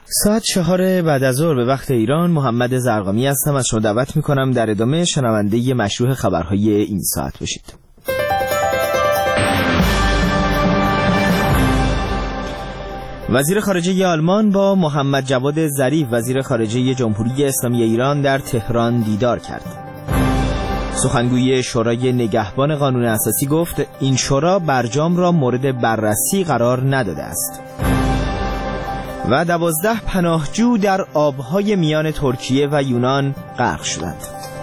ساعت 4 بعد از ظهر به وقت ایران. محمد زرقامی هستم. از شما دعوت میکنم در ادامه شنونده مشروع خبرهای این ساعت بشید. وزیر خارجه آلمان با محمد جواد ظریف وزیر خارجه جمهوری اسلامی ایران در تهران دیدار کرد. سخنگوی شورای نگهبان قانون اساسی گفت این شورا برجام را مورد بررسی قرار نداده است. و 12 پناهجو در آبهای میان ترکیه و یونان غرق شدند.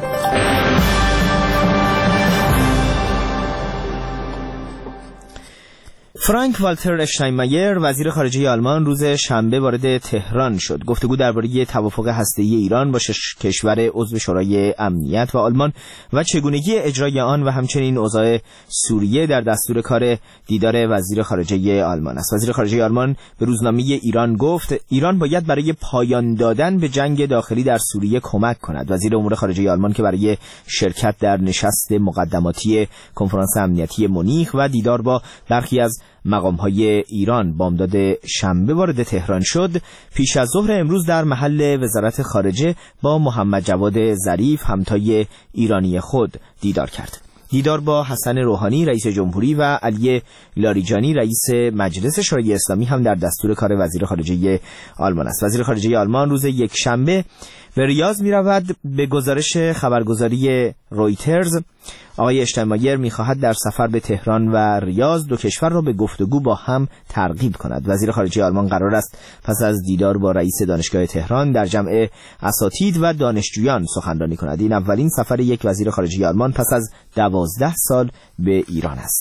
فرانک والتر اشتاینمایر وزیر خارجه آلمان روز شنبه وارد تهران شد. گفتگو درباره توافق هسته‌ای ایران با کشور عضو شورای امنیت و آلمان و چگونگی اجرای آن و همچنین اوضاع سوریه در دستور کار دیدار وزیر خارجه آلمان است. وزیر خارجه آلمان به روزنامه ایران گفت ایران باید برای پایان دادن به جنگ داخلی در سوریه کمک کند. وزیر امور خارجه آلمان که برای شرکت در نشست مقدماتی کنفرانس امنیتی مونیخ و دیدار با برخی از مقام‌های ایران بامداد شنبه وارد تهران شد، پیش از ظهر امروز در محل وزارت خارجه با محمد جواد ظریف همتای ایرانی خود دیدار کرد. دیدار با حسن روحانی رئیس جمهوری و علی لاریجانی رئیس مجلس شورای اسلامی هم در دستور کار وزیر خارجه آلمان است. وزیر خارجه آلمان روز یکشنبه به ریاض می رود. به گزارش خبرگزاری رویترز آقای اشتاینمایر می خواهد در سفر به تهران و ریاض دو کشور را به گفتگو با هم ترغیب کند. وزیر خارجه آلمان قرار است پس از دیدار با رئیس دانشگاه تهران در جمع اساتید و دانشجویان سخنرانی کند. این اولین سفر یک وزیر خارجه آلمان پس از 12 سال به ایران است.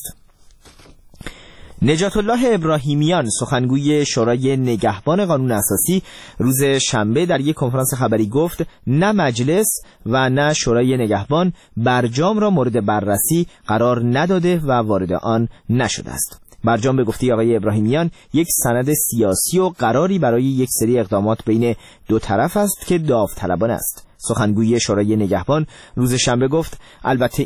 نجات الله ابراهیمیان سخنگوی شورای نگهبان قانون اساسی روز شنبه در یک کنفرانس خبری گفت نه مجلس و نه شورای نگهبان برجام را مورد بررسی قرار نداده و وارد آن نشده است. برجام به گفته آقای ابراهیمیان یک سند سیاسی و قراری برای یک سری اقدامات بین دو طرف است که داوطلبانه است. سخنگوی شورای نگهبان روز شنبه گفت البته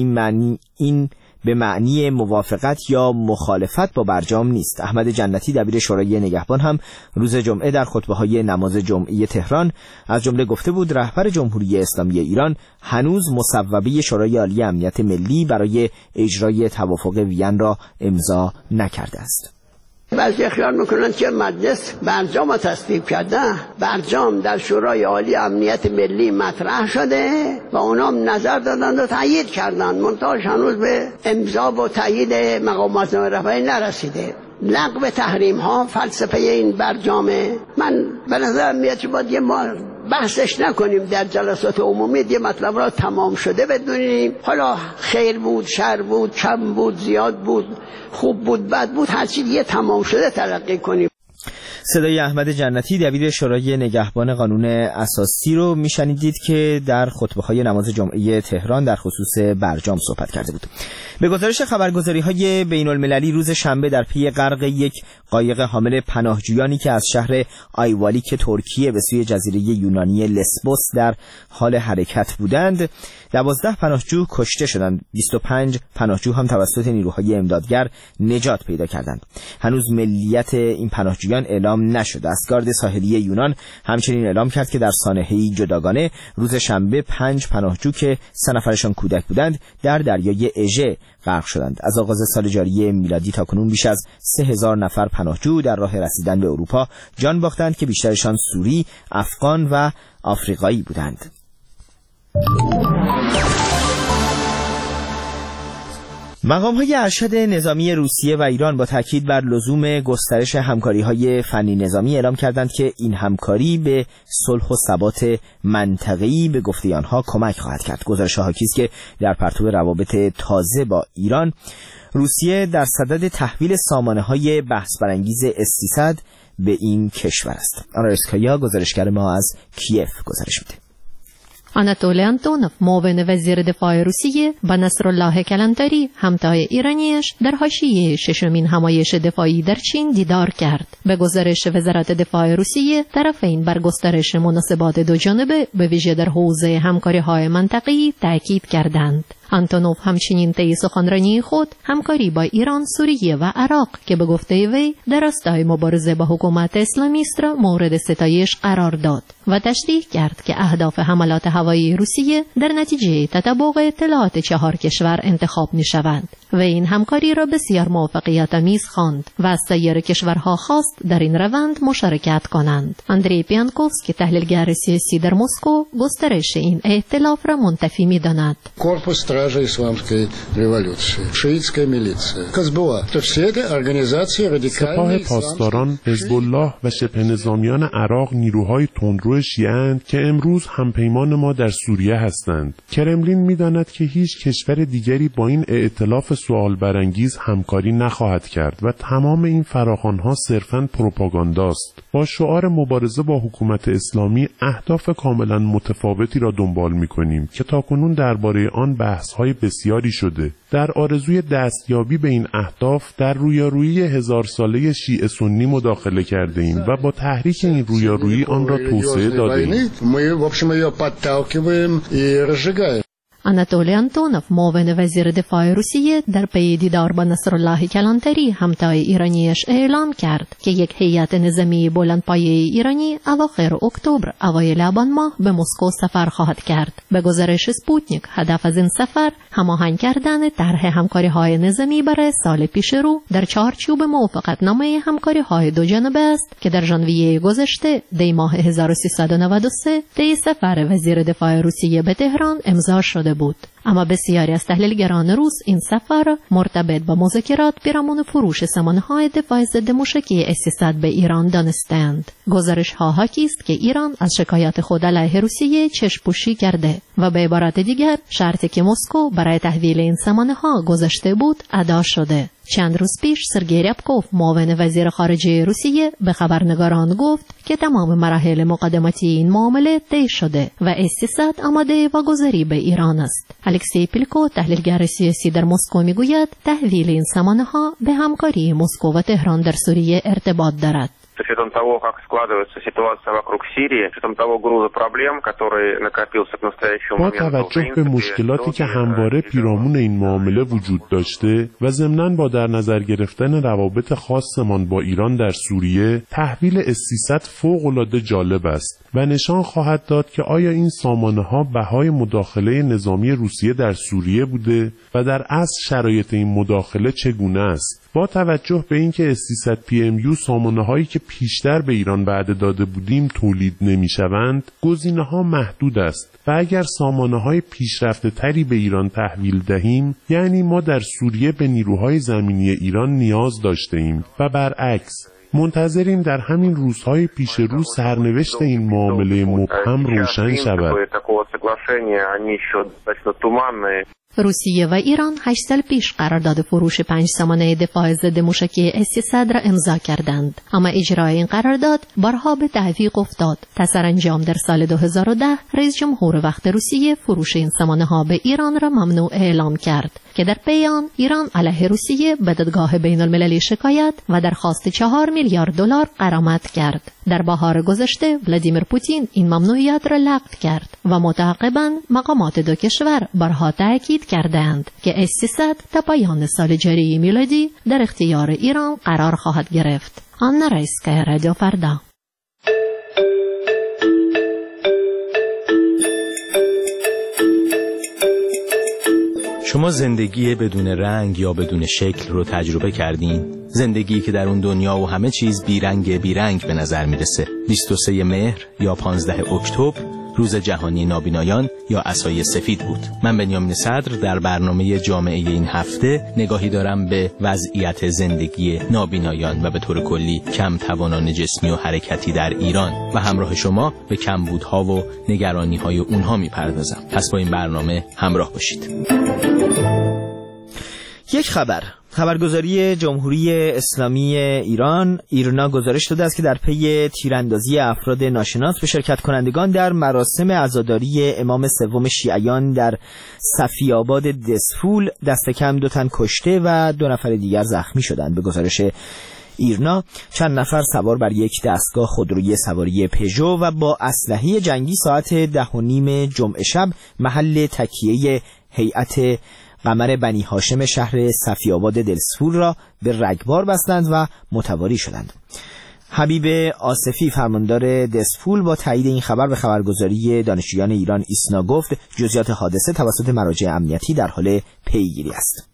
این به معنی موافقت یا مخالفت با برجام نیست. احمد جنتی دبیر شورای نگهبان هم روز جمعه در خطبه‌های نماز جمعه تهران از جمله گفته بود رهبر جمهوری اسلامی ایران هنوز مصوبه شورای عالی امنیت ملی برای اجرای توافق وین را امضا نکرده است. بعضی خیال میکنن که مجلس برجام را تصویب کرده. برجام در شورای عالی امنیت ملی مطرح شده و اونام نظر دادن و تایید کردن، منتها هنوز به امضا و تایید مقامات رفعی نرسیده. لغو تحریم ها فلسفه این برجامه. من به نظر میاد که باید ما بحثش نکنیم در جلسات عمومی، یه مطلب را تمام شده بدونیم. حالا خیر بود، شر بود، کم بود، زیاد بود، خوب بود، بد بود، هر چیز یه تمام شده تلقی کنیم. صدای احمد جنتی دبیر شورای نگهبان قانون اساسی رو میشنیدید که در خطبه‌های نماز جمعه تهران در خصوص برجام صحبت کرده بود. به گزارش خبرگزاری‌های بین‌المللی روز شنبه در پی غرق یک قایق حامل پناهجویانی که از شهر آیوالیک ترکیه به سوی جزیره یونانی لسبوس در حال حرکت بودند 12 پناهجو کشته شدند. 25 پناهجو هم توسط نیروهای امدادگر نجات پیدا کردند. هنوز ملیت این پناهجویان اعلام نشده است. گارد ساحلی یونان همچنین اعلام کرد که در سانحه‌ای جداگانه روز شنبه 5 پناهجو که 3 نفرشان کودک بودند در دریای اژه غرق شدند. از آغاز سال جاری میلادی تاکنون بیش از 3000 نفر پناهجو در راه رسیدن به اروپا جان باختند که بیشترشان سوری، افغان و آفریقایی بودند. مقام‌های ارشد نظامی روسیه و ایران با تاکید بر لزوم گسترش همکاری‌های فنی نظامی اعلام کردند که این همکاری به صلح و ثبات منطقه‌ای به گفته آنها کمک خواهد کرد. گزارش حاکی است که در پرتو روابط تازه با ایران، روسیه در صدد تحویل سامانه‌های بحث برانگیز S-300 به این کشور است. آنارسکایا گزارشگر ما از کیف گزارش میده. آناتولی آنتونوف معاون وزیر دفاع روسیه با نصرالله کلانتری همتای ایرانیش در حاشیه ششمین همایش دفاعی در چین دیدار کرد. به گزارش وزارت دفاع روسیه طرفین بر گسترش مناسبات دو جانبه به ویژه در حوزه همکاری‌های منطقه‌ای تاکید کردند. آنتونوف همچنین طی سخنرانی خود همکاری با ایران، سوریه و عراق که به گفته وی در راستای مبارزه با حکومت اسلامیست را مورد ستایش قرار داد و تشدید کرد که اهداف حملات هوایی روسیه در نتیجه تطابق اطلاعات 4 کشور انتخاب می شوند و این همکاری را بسیار موفقیت‌آمیز خواند و از سایر کشورها خواست در این روند مشارکت کنند. اندری پیانکوفسکی تحلیلگر سیاسی در مسکو گسترش این ائتلاف را منتفی می‌داند. Корпус стражи исламской революции, шиитская милиция, Казбула, то все это организации радикальной سپاه پاسداران، حزب الله و شبه نظامیان عراق نیروهای تندرو شیعه‌اند که امروز همپیمان ما در سوریه هستند. کرملین می‌داند که هیچ کشور دیگری با این ائتلاف سوال برانگیز همکاری نخواهد کرد و تمام این فراخوان‌ها صرفاً پروپاگانداست. با شعار مبارزه با حکومت اسلامی اهداف کاملا متفاوتی را دنبال می‌کنیم که تاکنون درباره آن بحث‌های بسیاری شده. در آرزوی دستیابی به این اهداف در رویارویی 1000 ساله شیعه سنی مداخله کرده ایم و با تحریک این رویارویی آن را توسعه داده‌ایم. آناتولی آنتونوف معاون وزیر دفاع روسیه در پی دیدار با نصرالله کلانتری همتای ایرانیش اعلام کرد که یک هیئت نظامی بلندپایه ایرانی اواخر اکتبر اوایل آبان ماه به مسکو سفر خواهد کرد. به گزارش اسپوتنیک هدف از این سفر هماهنگ کردن طرح همکاری‌های نظامی برای سال پیش رو در چارچوب موافقتنامه همکاری‌های دو جانبه است که در ژانویه گذشته دی ماه 1393 طی سفر وزیر دفاع روسیه به تهران امضا شده بود. اما بسیاری از تحلیلگران روس این سفر مرتبط با مذاکرات پیرامون فروش سامانه‌های دفاع ضد موشکی S-300 به ایران دانستند. گزارش‌ها حاکی است که ایران از شکایات خود علیه روسیه چشم‌پوشی کرده و به عبارت دیگر شرطی که مسکو برای تحویل این سامانه‌ها گذاشته بود ادا شده. چند روز پیش سرگئی ریابکوف معاون وزیر خارجه روسیه به خبرنگاران گفت که تمام مراحل مقدماتی این معامله طی شده و S-300 آماده واگذاری به ایران است. الکسی پیلکو تحلیلگر سیاسی در مسکو میگوید تحویل این سامانه‌ها به همکاری مسکو و تهران در سوریه ارتباط دارد. С учетом того, как складывается ситуация вокруг Сирии, с учетом того груза проблем, который накопился к настоящему моменту. با توجه به مشکلاتی که همواره پیرامون این معامله وجود داشته و ضمناً با در نظر گرفتن روابط خاصمان با ایران در سوریه، تحویل S-300 فوق‌العاده جالب است و نشان خواهد داد که آیا این سامانه‌ها بهای مداخله نظامی روسیه در سوریه بوده و در اصل شرایط این مداخله چگونه است. با توجه به اینکه S-300 PMU سامانه‌هایی که پیشتر به ایران وعده داده بودیم تولید نمی‌شوند، گزینه‌ها محدود است و اگر سامانه‌های پیشرفته تری به ایران تحویل دهیم، یعنی ما در سوریه به نیروهای زمینی ایران نیاز داشته‌ایم و برعکس. منتظریم در همین روزهای پیش رو سرنوشت این معامله مبهم روشن شود. روسیه و ایران 8 سال پیش قرارداد فروش 5 سامانه دفاع ضد موشکی S-300 را امضا کردند، اما اجرای این قرارداد بارها به تعویق افتاد تا سرانجام در سال 2010 رئیس جمهور وقت روسیه فروش این سامانه ها به ایران را ممنوع اعلام کرد که در پی آن ایران علیه روسیه به دادگاه بین المللی شکایت و درخواست 4 میلیارد دلار غرامت کرد. در بهار گذشته ولادیمیر پوتین این ممنوعیت را لغو کرد و متعاقباً مقامات دو کشور بارها تاکید کردند که S-300 تا پایان سال جاری میلادی در اختیار ایران قرار خواهد گرفت. آنا رایسکا، رادیو فردا. شما زندگی بدون رنگ یا بدون شکل رو تجربه کردین؟ زندگی که در اون دنیا و همه چیز بیرنگ به نظر میرسه. 23 مهر یا 15 اکتبر روز جهانی نابینایان یا عصای سفید بود. من بنیامین صدر در برنامه جامعه این هفته نگاهی دارم به وضعیت زندگی نابینایان و به طور کلی کم توانان جسمی و حرکتی در ایران و همراه شما به کمبودها و نگرانی‌های اونها میپردازم. پس با این برنامه همراه باشید. یک خبرگزاری جمهوری اسلامی ایران ایرنا گزارش داده است که در پی تیراندازی افراد ناشناس به شرکت کنندگان در مراسم عزاداری امام سوم شیعیان در صفی‌آباد دسفول دست کم 2 تن کشته و 2 نفر دیگر زخمی شدند. به گزارش ایرنا چند نفر سوار بر یک دستگاه خودروی سواری پژو و با اسلحه جنگی ساعت 10:30 جمعه شب محل تکیه هیئت قمر بنی هاشم شهر صفی‌آباد دلسفول را به رگبار بستند و متواری شدند. حبیب آصفی فرماندار دسفول با تایید این خبر به خبرگزاری دانشجویان ایران ایسنا گفت جزئیات حادثه توسط مراجع امنیتی در حال پیگیری است.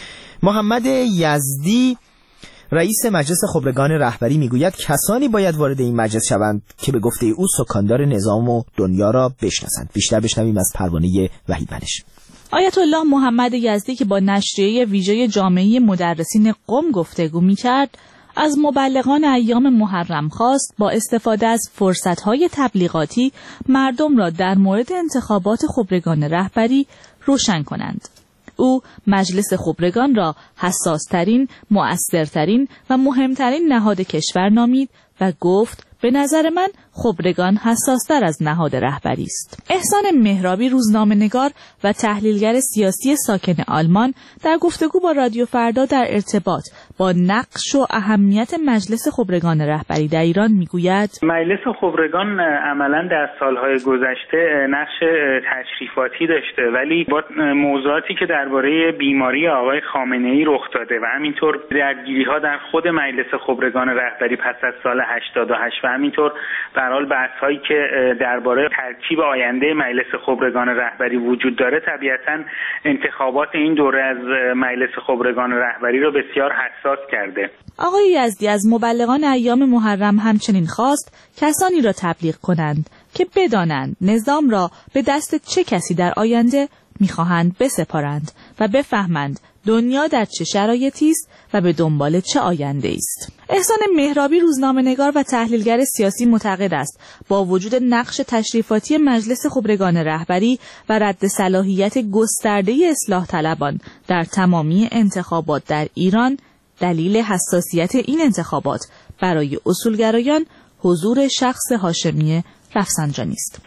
محمد یزدی رئیس مجلس خبرگان رهبری میگوید کسانی باید وارد این مجلس شوند که به گفته او سکاندار نظام و دنیا را بشناسند. بیشتر بشنویم از پروانه وحیدمنش. آیت الله محمد یزدی که با نشریه ویژه جامعه مدرسین قم گفتگو می‌کرد، از مبلغان ایام محرم خواست با استفاده از فرصت‌های تبلیغاتی مردم را در مورد انتخابات خبرگان رهبری روشن کنند. او مجلس خبرگان را حساس‌ترین، مؤثرترین و مهمترین نهاد کشور نامید و گفت به نظر من خبرگان حساس‌تر از نهاد رهبری است. احسان مهرابی روزنامه‌نگار و تحلیلگر سیاسی ساکن آلمان در گفتگو با رادیو فردا در ارتباط با نقش و اهمیت مجلس خبرگان رهبری در ایران میگوید مجلس خبرگان عملاً در سالهای گذشته نقش تشریفاتی داشته، ولی با موضوعاتی که درباره بیماری آقای خامنه‌ای رخ داده و همینطور درگیری‌ها در خود مجلس خبرگان رهبری پس از سال 88 و همینطور به هر حال بحث‌هایی که درباره ترکیب آینده مجلس خبرگان رهبری وجود داره، طبیعتاً انتخابات این دوره از مجلس خبرگان رهبری رو بسیار حساس کرده. آقای یزدی از مبلغان ایام محرم همچنین خواست کسانی را تبلیغ کنند که بدانند نظام را به دست چه کسی در آینده می‌خواهند بسپارند و بفهمند دنیا در چه شرایطی است و به دنبال چه آینده‌ای است. احسان مهرابی روزنامه‌نگار و تحلیلگر سیاسی معتقد است با وجود نقش تشریفاتی مجلس خبرگان رهبری و رد صلاحیت گسترده اصلاح طلبان در تمامی انتخابات در ایران، دلیل حساسیت این انتخابات برای اصولگرایان حضور شخص هاشمی رفسنجانی است.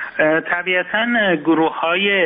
طبیعتاً گروه‌های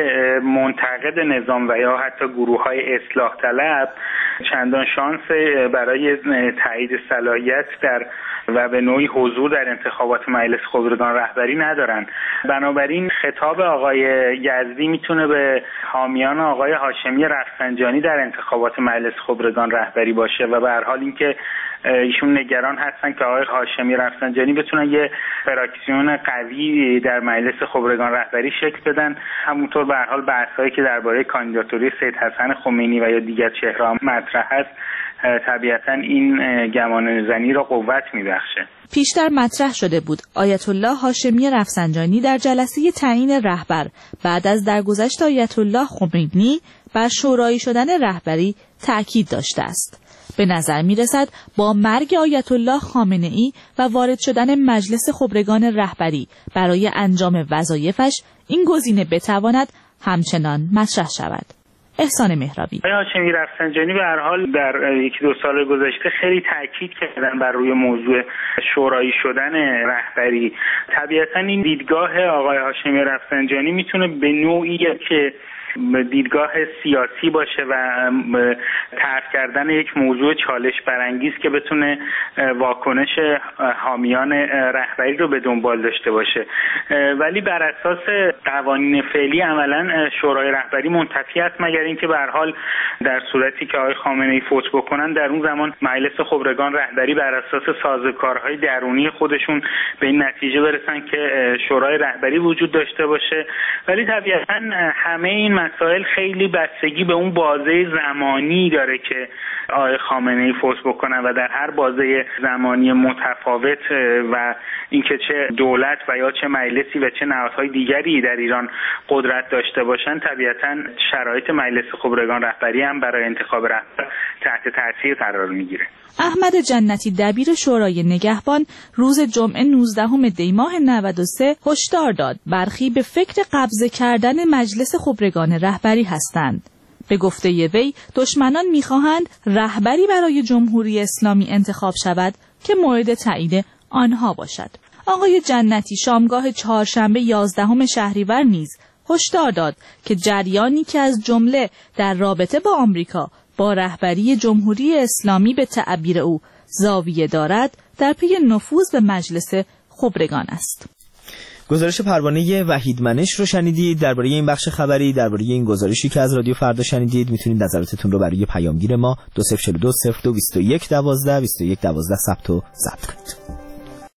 منتقد نظام و یا حتی گروه‌های اصلاح طلب چندان شانس برای تایید صلاحیت در و به نوعی حضور در انتخابات مجلس خبرگان رهبری ندارن. بنابراین خطاب آقای یزدی میتونه به حامیان آقای هاشمی رفسنجانی در انتخابات مجلس خبرگان رهبری باشه و به هر حال اینکه ایشون نگران هستن که آقای هاشمی رفسنجانی بتونن یه فراکسیون قوی در مجلس خبرگان رهبری شکل بدن. همونطور به هر حال بحث‌هایی که درباره کاندیداتوری سید حسن خمینی و یا دیگر چهره‌ها مطرح است، طبیعتاً این گمانه‌زنی را قوت می‌بخشه. پیشتر مطرح شده بود آیت الله هاشمی رفسنجانی در جلسه تعیین رهبر بعد از درگذشت آیت الله خمینی بر شورایی شدن رهبری تأکید داشته است. به نظر می رسد با مرگ آیت الله خامنه‌ای و وارد شدن مجلس خبرگان رهبری برای انجام وظایفش این گزینه بتواند همچنان مطرح شود. احسان مهرابی: هاشمی رفسنجانی به هر حال در یکی دو سال گذشته خیلی تاکید کردن بر روی موضوع شورایی شدن رهبری. طبیعتا این دیدگاه آقای هاشمی رفسنجانی میتونه به نوعی که دیدگاه سیاسی باشه و طرح کردن یک موضوع چالش برانگیز که بتونه واکنش حامیان رهبری رو به دنبال داشته باشه، ولی بر اساس قوانین فعلی عملا شورای رهبری منتفی است مگر اینکه به هر حال در صورتی که آقای خامنه‌ای فوت بکنن در اون زمان مجلس خبرگان رهبری بر اساس سازوکارهای درونی خودشون به این نتیجه برسن که شورای رهبری وجود داشته باشه. ولی طبیعتا همه این مسائل خیلی بستگی به اون بازه زمانی داره که آقای خامنه‌ای فوت بکنن و در هر بازه زمانی متفاوت و اینکه چه دولت و یا چه مجلسی و چه نهادهای دیگری در ایران قدرت داشته باشن، طبیعتا شرایط مجلس خبرگان رهبری هم برای انتخاب رهبر تحت تاثیر قرار میگیره. احمد جنتی دبیر شورای نگهبان روز جمعه 19 دی ماه 93 هشدار داد برخی به فکر قبضه کردن مجلس خبرگان رهبری هستند. به گفته وی دشمنان می‌خواهند رهبری برای جمهوری اسلامی انتخاب شود که مورد تایید آنها باشد. آقای جنتی شامگاه چهارشنبه 11 شهریور نیز هشدار داد که جریانی که از جمله در رابطه با آمریکا با رهبری جمهوری اسلامی به تعبیر او زاویه دارد در پی نفوذ به مجلس خبرگان است. گزارش پروانه وحید منش رو شنیدید. درباره این بخش خبری، درباره این گزارشی که از رادیو فردا شنیدید، میتونید نظراتتون رو برای پیامگیر ما 2042 02 21 12 21 12 ثبت کنید.